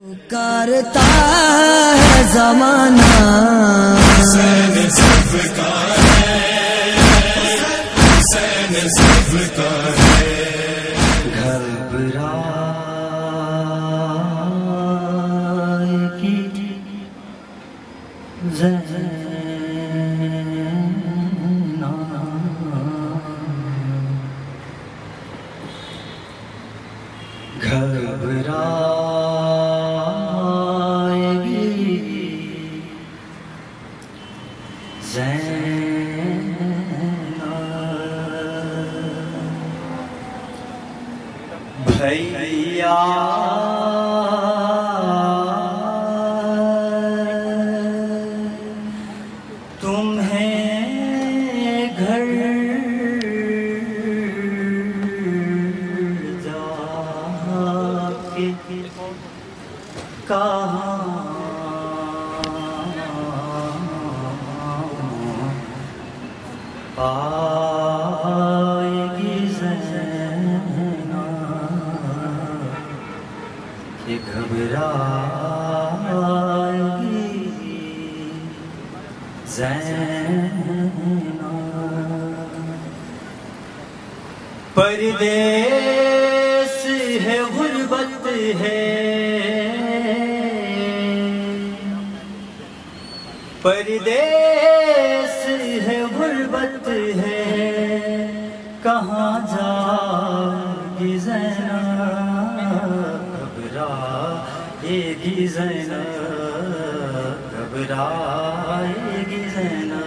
پکارتا ہے زمانہ حسین صف کا ہے، حسین صف کا ہے، گھبرائے گی زینب، گھبرائے گی زینب، بھیا تمہیں گھر جا کے کہاں پائے گی زینب کہ گھبرائے گی زینب، پردیس ہے غربت ہے، پردیس ہے غربت ہے، کہاں جائے گی زینب، گھبرائے گی زینب، گھبرائے گی زینب،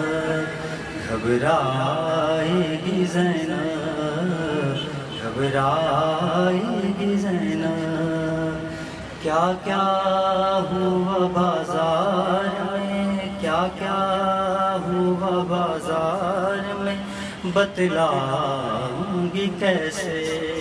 گھبرائے گی زینب، گھبرائے گی زینب، کیا کیا ہوا بازار میں، کیا کیا ہوا بازار میں، بتلاؤں گی کیسے،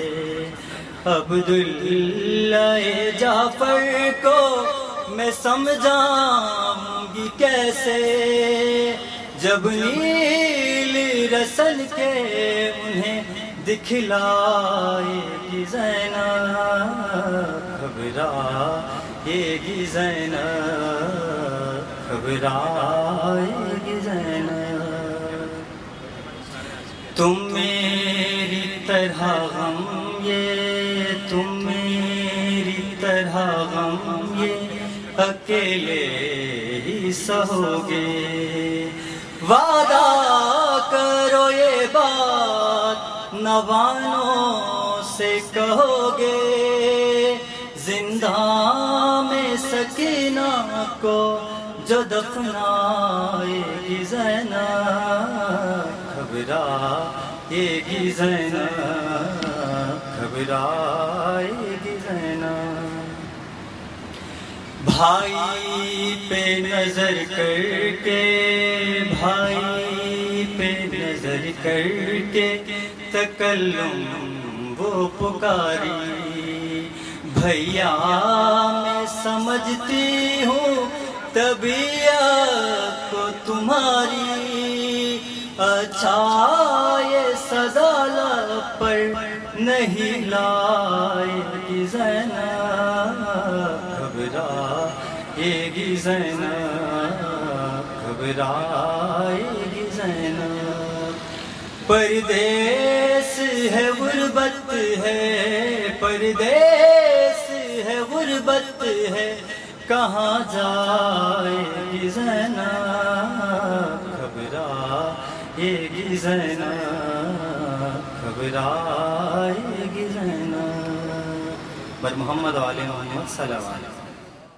عبداللہ جعفر کو میں سمجھاؤں گی کیسے، جب نیل رسل کے انہیں دکھلائے گی زینب، گھبرائے گی زینب، گھبرائے گی زینب، تم میری طرح غم یہ، تم میری طرح غم یہ اکیلے ہی سہو گے، وعدہ کرو یہ بات نوانوں سے کہو گے، زنداں میں سکینہ کو جو دفنائے گی زینب، گھبرائے گی زینب، گھبرائے گی زینب، بھائی پہ نظر کر کے، بھائی پہ نظر کر کے تکلم وہ پکاری، بھیا میں سمجھتی ہوں طبیعت کو تمہاری، اچھا یہ صدا لب پر نہیں لائے گی زینب، گھبرائے گی زینب، گھبرائے گی زینب، پردیس ہے غربت ہے، پردیس ہے غربت ہے، کہاں جائے گی زینب، گھبرائے گی زینب، گھبرائے گی زینب، بر محمد و آل محمد صلی اللہ علیہ وسلم۔